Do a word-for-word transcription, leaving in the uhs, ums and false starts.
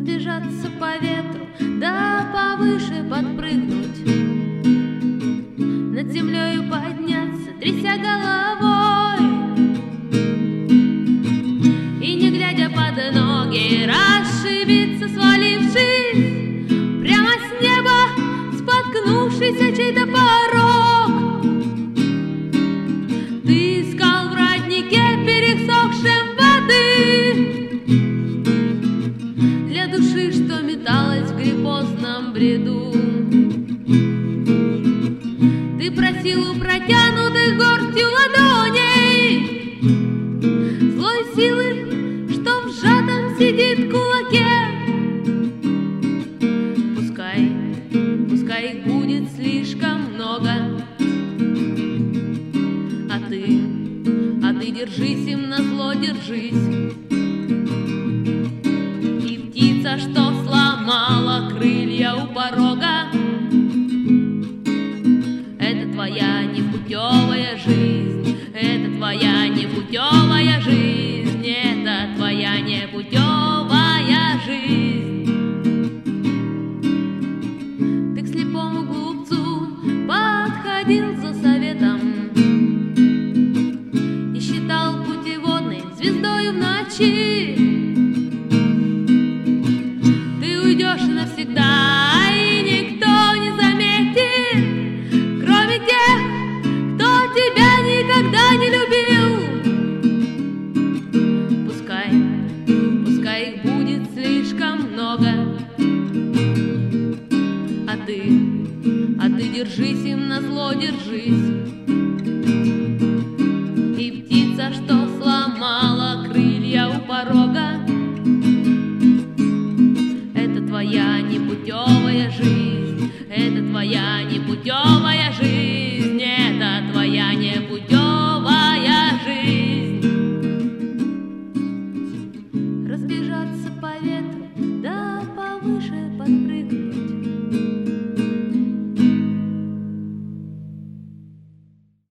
Взбежаться по ветру, да повыше подпрыгнуть, над землею подняться, тряся головой, и не глядя под ноги расшибиться, свалившись прямо с неба, споткнувшись о чей-то порог. Ты искал в роднике пересохшем воды для души, что металась в гриппозном бреду. Ты просил у протянутых горстью ладоней злой силы, что в сжатом сидит кулаке. Пускай, пускай их будет слишком много, а ты, а ты держись им назло, держись. И птица, что сломала крылья у порога, это твоя непутевая жизнь, это твоя непутевая жизнь, это твоя непутевая жизнь. Ты к слепому глупцу подходил за советом и считал путеводной звездою в ночи. Ты уйдешь навсегда, и никто не заметит, кроме тех, кто тебя никогда не любил. Пускай, пускай их будет слишком много, а ты, а ты держись им назло, держись. И птица, что сломала крылья у порога, это твоя непутевая жизнь, это твоя непутевая